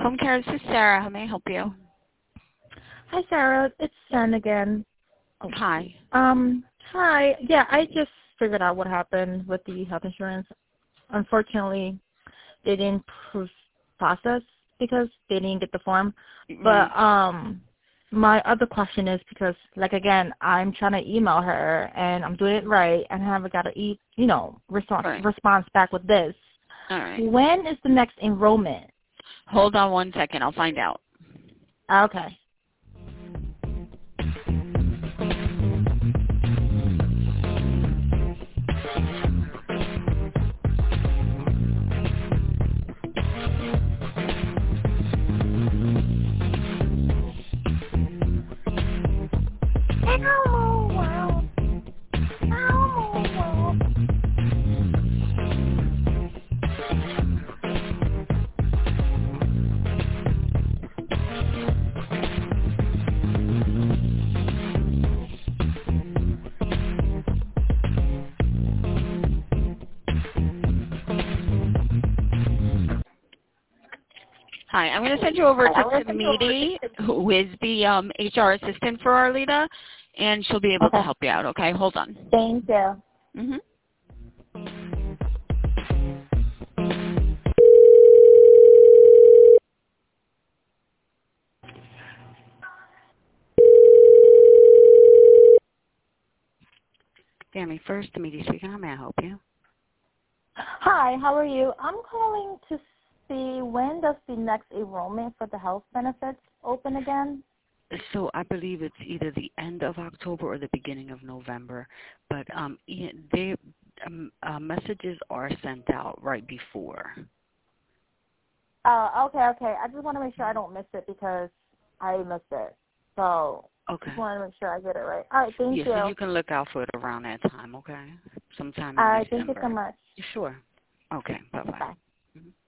Home Care. This is Sarah. How may I help you? Hi, Sarah. It's Jen again. Oh, hi. Hi. Yeah, I just figured out what happened with the health insurance. Unfortunately, they didn't process because they didn't get the form. But my other question is because, like, again, I'm trying to email her and I'm doing it right and I haven't got a response back with this. All right. When is the next enrollment? Hold on 1 second. I'll find out. Okay. Hi, I'm going to send you over to Tamidi, who is the HR assistant for Arlita, and she'll be able to help you out, okay? Hold on. Thank you. Mm-hmm. Family First, Tamidi speaking. How may I help you? Hi, how are you? I'm calling to see when does the next enrollment for the health benefits open again? So I believe it's either the end of October or the beginning of November, but messages are sent out right before. Okay. I just want to make sure I don't miss it because I missed it. So Okay. just want to make sure I get it right. All right, thank you. So you can look out for it around that time, okay? Sometime in All right, December. thank you so much. Sure. Okay, bye-bye. Bye. Mm-hmm.